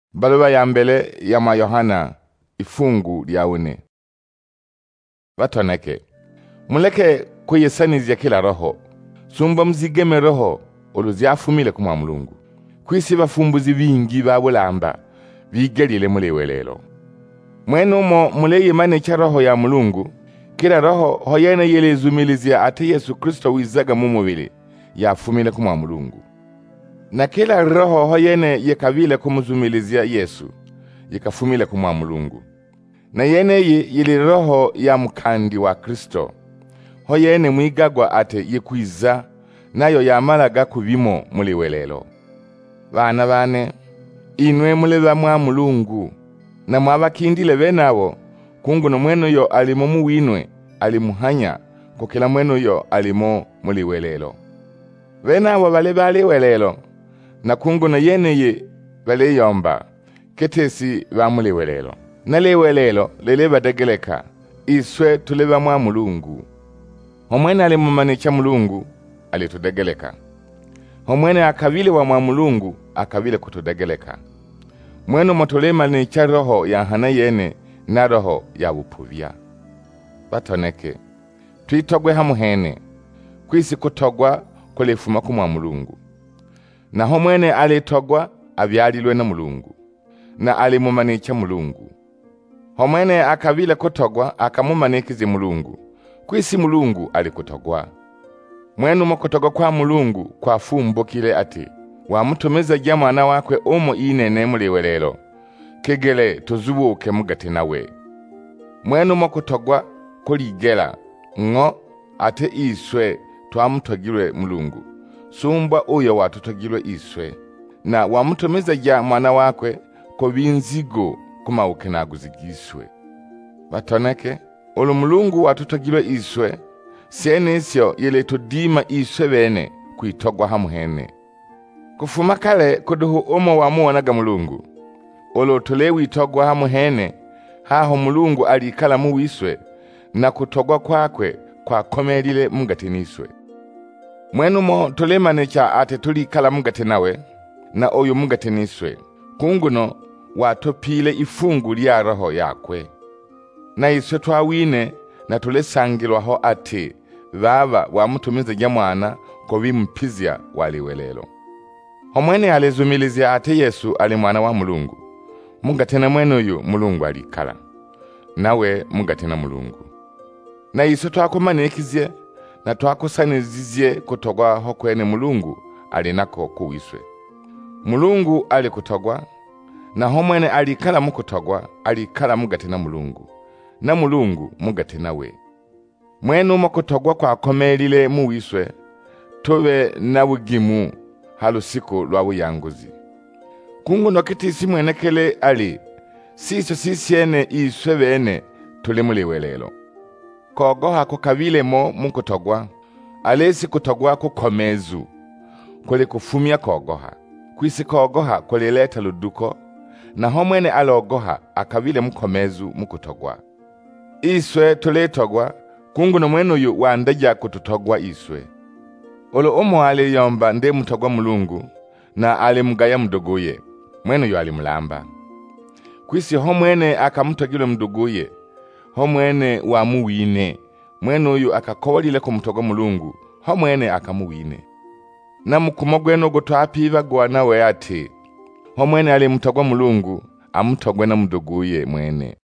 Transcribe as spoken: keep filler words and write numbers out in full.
Baluwa ya mbele ya mwa Yohana ifungu lya une. Batoneke, muleke kuyisanizya kila roho. Sumba mzigeme roho oluzyafumile kumwa Mulungu. Kwisi bafumbuzi bingi babulamba bigelile mulewelelo. Mwenu mo muleyimane cha roho ya Mulungu, kila roho hoyene yelezumilizya ate Yesu Kristo wizaga mu mubili yafumile kumwa Mulungu. Na kila roho hoyene yekavile kumuzumilizya Yesu yekafumile kumwa Mulungu. Na yene yili roho ya mkandi wa Kristo hoyene mwigagwa ate yekwiza nayo yamalaga kubimo muliwelelo. Bana bane, inwe muleba mwa Mulungu na mwabakindile benabo kunguno mwenu yo alimo muwinwe alimuhanya kukila mwenu yo alimo muliwelelo. Benabo bale bali welelo na kunguno yeneye bale yomba ketesi ba muliwelelo. Na liwelelo lele badegeleka iswe tuleba mwa Mulungu. Homwene alimumanicha Mulungu alitudegeleka. Homwene akavile wa mwa Mulungu akavile kutudegeleka. Mwenu motolema ni cha roho ya hana yene na roho ya upuvya. Batoneke, tuitogwe hamuhene, kwisi kutogwa kulifuma kumwa Mulungu. Na homwene alitogwa avyalilwe na Mulungu, na alimumanicha Mulungu. Homwene akavile kutogwa akamumanikizi Mulungu, kwisi Mulungu alikutogwa. Mwenu mokutogwa kwa Mulungu kwa fumbo kile ati, wa mutumeza ja mwana wakwe umo inene muliwelelo, kegele tuzubuke mugati nawe. Mwenu mokutogwa kuligela, ngo ate iswe twamutogilwe Mulungu, sumba uyo watutogilwe iswe. Na wa mutumeza ja mwana wakwe kubinzigo kuma ukenaguzigiswe. Batoneke, ulu Mulungu watutogilwe iswe, senesyo yele tudima iswe bene kuitogwa hamuhene. Kufuma kale kuduhu umo wa muonaga Mulungu. Olo tulewi itogwa hamuhene, haho Mulungu alikala muwiswe, na kutogwa kwakwe kwa komelile mungatiniswe. Mwenu mo tulemanecha ate tulikala mungati nawe, na oyo mungatiniswe. Kunguno watopile ifungu lya roho yakwe. Na iswe twawine na tulesangilwaho ati, baba wa mutumiza ja mwana kubimpizya waliwelelo. Homwene alezumilizya ate Yesu ali mwana wa Mulungu. Mungatena mwenu yu Mulungu alikala. Nawe mungatena Mulungu. Na iso twakumanikizye na twakusanizizye kutogwa hokwene Mulungu alinako kuwiswe. Mulungu alikutogwa, na homwene alikala mukutogwa alikala mugatena Mulungu. Na Mulungu mugatena we. Mwenu mukutogwa kwa komelile muwiswe, tube na wugimu halusiku lwa wuyanguzi. Kungu nokitisi mwenekele ali, siso sisiene iswe bene tuli muliwelelo. Kogoha kukavile mo mukutogwa, alesi kutogwa kukomezu, kuli kufumia kogoha. Kwisi kogoha kulileta luduko, na homwene alogoha akavile mukomezu mukutogwa. Iswe tulitogwa, kungu no mwenu yu wandaja kututogwa iswe. Olo umo aliyomba nde mutogwa Mulungu, na alimugaya mdoguye, mwenu yu alimulamba. Kwisi homwene akamutogile mdoguye, homwene wa muwine, mwenu yu akakowalile kumutogwa Mulungu, homwene akamuwine. Na mukumogweno gutwapiva gwana we ati, homwene alimutogwa Mulungu, amutogwe na mdoguye mwene.